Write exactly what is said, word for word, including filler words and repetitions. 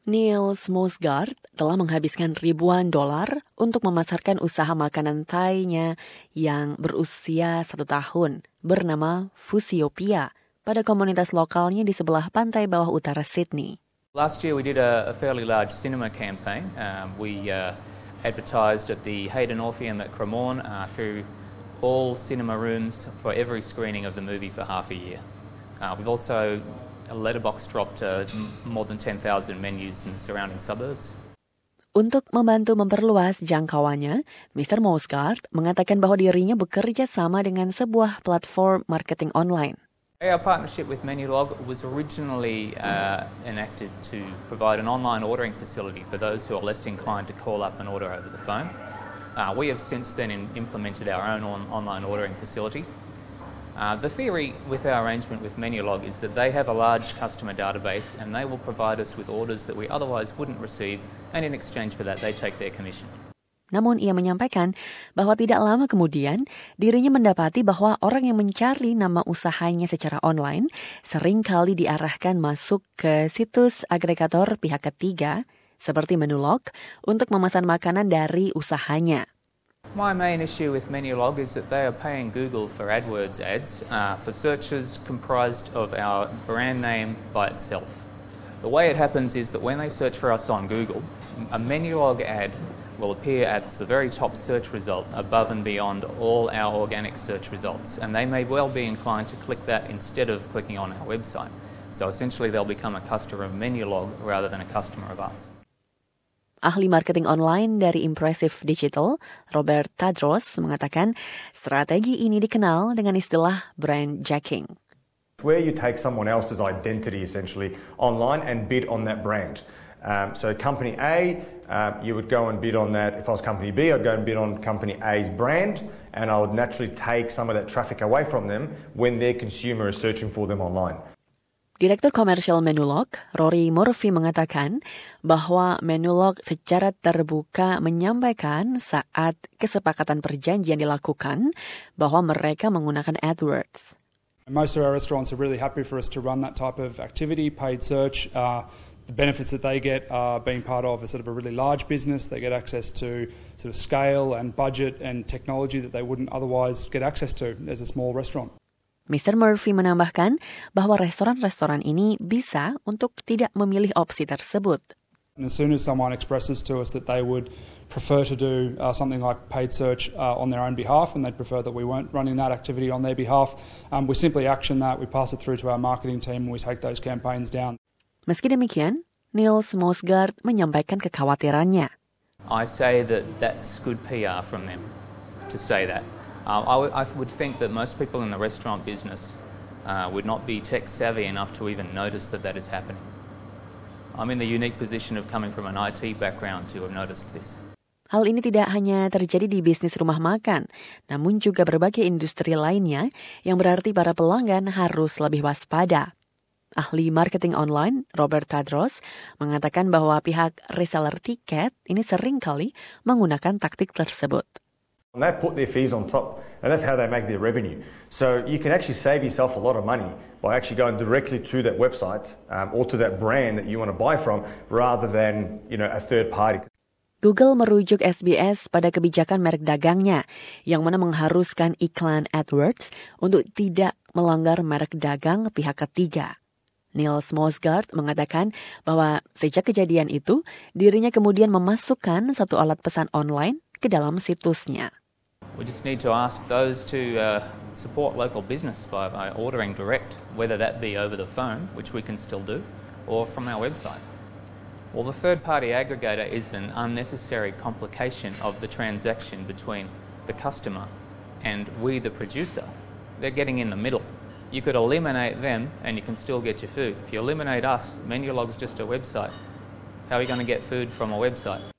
Niels Mosgaard telah menghabiskan ribuan dolar untuk memasarkan usaha makanan Thai-nya yang berusia satu tahun bernama Fusiopia pada komunitas lokalnya di sebelah pantai bawah utara Sydney. Last year we did a, a fairly large cinema campaign. Um, we uh, advertised at the Hayden Orpheum at Cremorne uh, through all cinema rooms for every screening of the movie for half a year. Uh, we've also a letterbox dropped uh, more than ten thousand menus in the surrounding suburbs. Untuk membantu memperluas jangkauannya, mister Mosgaard mengatakan bahwa dirinya bekerja sama dengan sebuah platform marketing online. Our partnership with Menulog was originally uh, enacted to provide an online ordering facility for those who are less inclined to call up and order over the phone. Uh, we have since then in, implemented our own on, online ordering facility. Uh, the theory with our arrangement with Menulog is that they have a large customer database and they will provide us with orders that we otherwise wouldn't receive, and in exchange for that they take their commission. Namun ia menyampaikan bahwa tidak lama kemudian dirinya mendapati bahwa orang yang mencari nama usahanya secara online sering kali diarahkan masuk ke situs agregator pihak ketiga seperti Menulog untuk memesan makanan dari usahanya. My main issue with Menulog is that they are paying Google for AdWords ads uh, for searches comprised of our brand name by itself. The way it happens is that when they search for us on Google, a Menulog ad will appear at the very top search result above and beyond all our organic search results, and they may well be inclined to click that instead of clicking on our website. So essentially they'll become a customer of Menulog rather than a customer of us. Ahli marketing online dari Impressive Digital, Robert Tadros, mengatakan strategi ini dikenal dengan istilah brand jacking. Where you take someone else's identity essentially online and bid on that brand. Um, so company A, um, you would go and bid on that. If I was company B, I'd go and bid on company A's brand, and I would naturally take some of that traffic away from them when their consumer is searching for them online. Direktur komersial Menulog, Rory Murphy, mengatakan bahwa Menulog secara terbuka menyampaikan saat kesepakatan perjanjian dilakukan bahwa mereka menggunakan AdWords. Most of our restaurants are really happy for us to run that type of activity, paid search. Uh, the benefits that they get are being part of a sort of a really large business. They get access to sort of scale and budget and technology that they wouldn't otherwise get access to as a small restaurant. mister Murphy menambahkan bahwa restoran-restoran ini bisa untuk tidak memilih opsi tersebut. And as soon as someone expresses to us that they would prefer to do uh, something like paid search uh, on their own behalf, and they'd prefer that we weren't running that activity on their behalf, um, we simply action that, we pass it through to our marketing team, and we take those campaigns down. Meski demikian, Niels Mosgaard menyampaikan kekhawatirannya. I say that that's good P R from them to say that. Uh, I, w- I would think that most people in the restaurant business uh, would not be tech savvy enough to even notice that that is happening. I'm in the unique position of coming from an I T background to have noticed this. Hal ini tidak hanya terjadi di bisnis rumah makan, namun juga berbagai industri lainnya yang berarti para pelanggan harus lebih waspada. Ahli marketing online Robert Tadros mengatakan bahwa pihak reseller tiket ini sering kali menggunakan taktik tersebut. And they put their fees on top, and that's how they make their revenue. So you can actually save yourself a lot of money by actually going directly to that website um, or to that brand that you want to buy from, rather than, you know, a third party. Google merujuk S B S pada kebijakan merek dagangnya yang mana mengharuskan iklan AdWords untuk tidak melanggar merek dagang pihak ketiga. Niels Mosgaard mengatakan bahwa sejak kejadian itu, dirinya kemudian memasukkan satu alat pesan online ke dalam situsnya. We just need to ask those to uh, support local business by, by ordering direct, whether that be over the phone, which we can still do, or from our website. Well, the third-party aggregator is an unnecessary complication of the transaction between the customer and we, the producer. They're getting in the middle. You could eliminate them and you can still get your food. If you eliminate us, Menulog's just a website. How are you going to get food from a website?